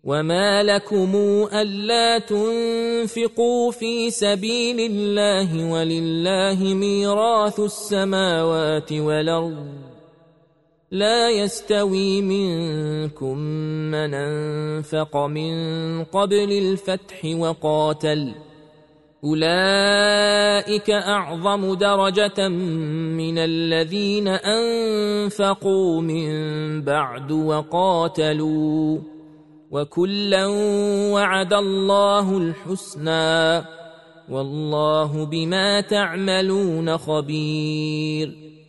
وما لكم ألا تنفقوا في سبيل الله ولله ميراث السماوات والأرض لا يستوي منكم من أنفق من قبل الفتح وقاتل أولئك أعظم درجة من الذين أنفقوا من بعد وقاتلوا وكلا وعد الله الحسنى والله بما تعملون خبير